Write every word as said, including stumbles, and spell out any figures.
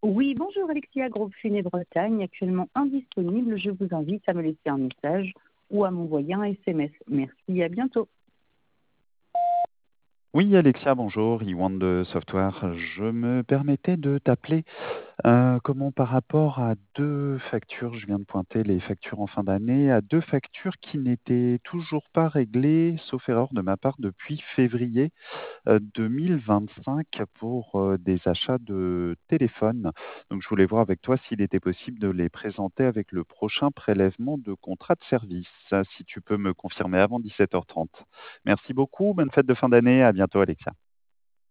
Oui, bonjour Alexia, groupe Funès Bretagne, actuellement indisponible. Je vous invite à me laisser un message ou à m'envoyer un S M S. Merci, à bientôt. Oui, Alexia, bonjour, Iwan de Software. Je me permettais de t'appeler euh, comment par rapport à deux factures, je viens de pointer les factures en fin d'année, à deux factures qui n'étaient toujours pas réglées, sauf erreur de ma part, depuis février euh, deux mille vingt-cinq pour euh, des achats de téléphones. Donc je voulais voir avec toi s'il était possible de les présenter avec le prochain prélèvement de contrat de service. Ça, si tu peux me confirmer avant dix-sept heures trente. Merci beaucoup, bonne fête de fin d'année, à bientôt Alexia.